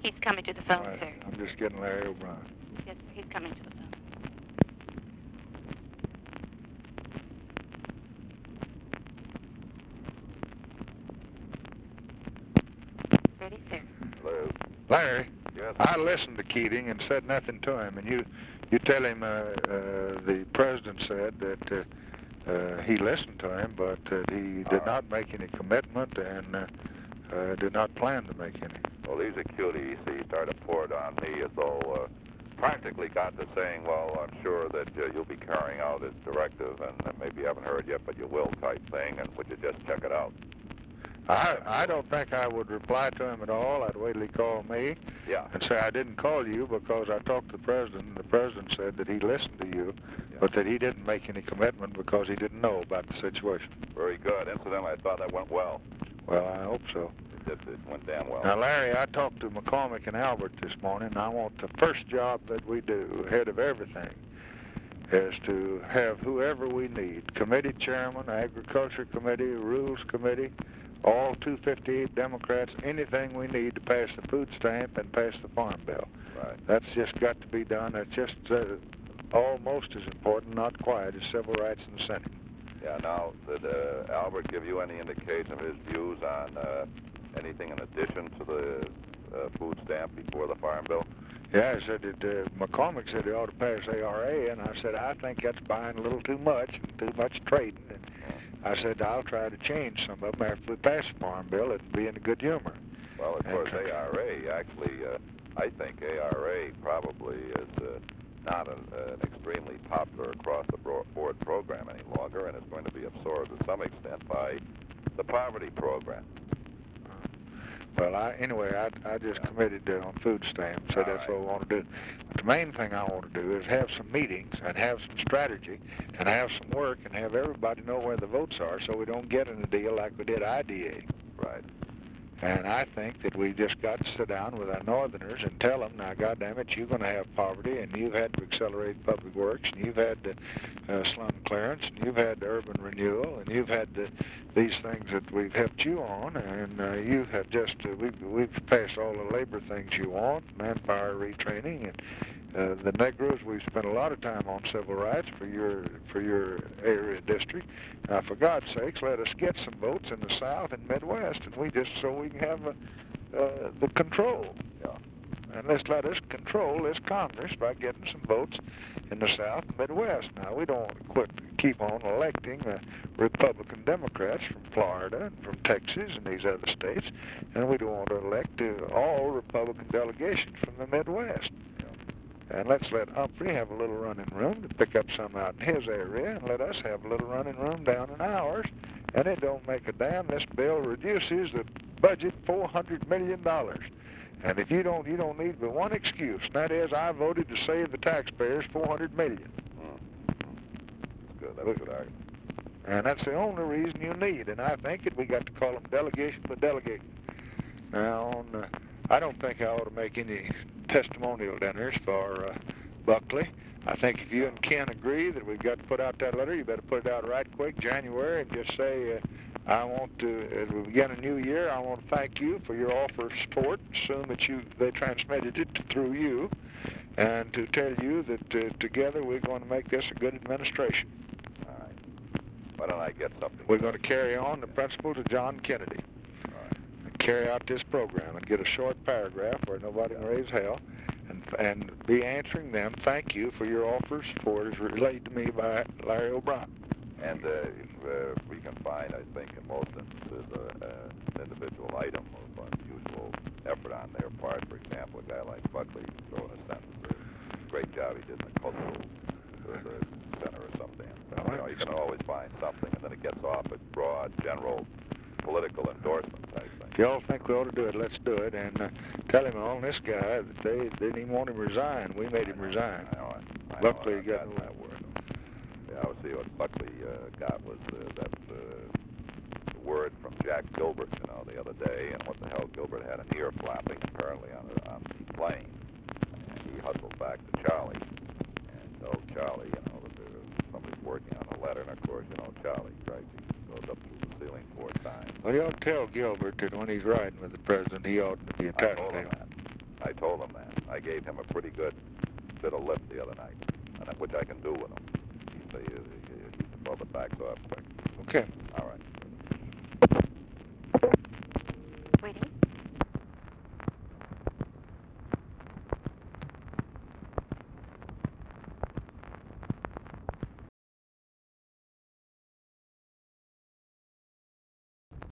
He's coming to the phone, Right, sir. I'm just getting Larry O'Brien. Yes, sir. He's coming to the phone. Ready, sir. Hello. Larry, Yes. I listened to Keating and said nothing to him, and you tell him the president said that he listened to him, but that he did not make any commitment and did not plan to make any. Well, these are cuties. He started to pour it on me as though practically got to saying, well, I'm sure that you'll be carrying out his directive, and maybe you haven't heard yet, but you will type thing, and would you just check it out? I don't think I would reply to him at all. I'd wait till he called me and say I didn't call you because I talked to the president, and the president said that he listened to you, but that he didn't make any commitment because he didn't know about the situation. Very good. Incidentally, I thought that went well. Well, I hope so. It went damn well. Now, Larry, I talked to McCormick and Albert this morning, and I want the first job that we do, ahead of everything, is to have whoever we need, committee chairman, agriculture committee, rules committee, all 258 Democrats, anything we need to pass the food stamp and pass the farm bill. Right. That's just got to be done. That's just almost as important, not quite, as civil rights in the Senate. Yeah, now, did Albert give you any indication of his views on anything in addition to the food stamp before the farm bill? Yeah, I said that McCormick said he ought to pass ARA, and I said, I think that's buying a little too much and too much trading. And I said, I'll try to change some of them after we pass the farm bill and be in a good humor. Well, of course, ARA, actually, I think ARA probably is not an extremely popular across-the-board program any longer, and it's going to be absorbed to some extent by the poverty program. Well, anyway, I just committed on food stamps, so that's what I want to do. But the main thing I want to do is have some meetings and have some strategy and have some work and have everybody know where the votes are so we don't get in a deal like we did IDA. Right. And I think that we just got to sit down with our northerners and tell them, now, goddammit, you're going to have poverty, and you've had to accelerate public works, and you've had slum clearance, and you've had urban renewal, and you've had these things that we've helped you on, and you have just, we've passed all the labor things you want, manpower retraining, and the Negroes, we've spent a lot of time on civil rights for your area district. Now, for God's sakes, let us get some votes in the South and Midwest, and we can have the control. Yeah. And let us control this Congress by getting some votes in the South and Midwest. Now, we don't want to keep on electing Republican Democrats from Florida and from Texas and these other states, and we don't want to elect all Republican delegations from the Midwest. And let's let Humphrey have a little running room to pick up some out in his area, and let us have a little running room down in ours. And it don't make a damn. This bill reduces the budget $400 million. And if you don't need but one excuse, and that is I voted to save the taxpayers $400 million. That's good. That's a good argument. And that's the only reason you need. And I think that we got to call them delegation for delegating. Now, I don't think I ought to make any testimonial dinners for Buckley. I think if you and Ken agree that we've got to put out that letter, you better put it out right quick, January, and just say, I want to, as we begin a new year, I want to thank you for your offer of support. Assume that they transmitted it through you, and to tell you that together we're going to make this a good administration. All right. Why don't I get something? We're going to carry on the principles of John Kennedy. And carry out this program and get a short paragraph where nobody can raise hell and be answering them, thank you for your offers for it is relayed to me by Larry O'Brien. And if we can find, I think, in most instances, an individual item of unusual effort on their part. For example, a guy like Buckley throw in a sentence, a great job he did in the cultural center or something. You can always find something, and then it gets off at broad, general political endorsements, I think. If y'all think we ought to do it, let's do it. And tell him on this guy that they didn't even want him to resign. We made him resign. I Buckley got that word. Yeah, I was see what Buckley got was that word from Jack Gilbert, the other day, and what the hell, Gilbert had an ear flapping apparently on the plane, and he hustled back to Charlie and told Charlie, that somebody's working on a letter, and of course, Charlie goes up through the ceiling 4 times. Well, you ought to tell Gilbert that when he's riding with the president, he ought to be attached to him. I told him that. I gave him a pretty good bit of lip the other night, which I can do with him. He can pull the backs off quick. Okay. All right.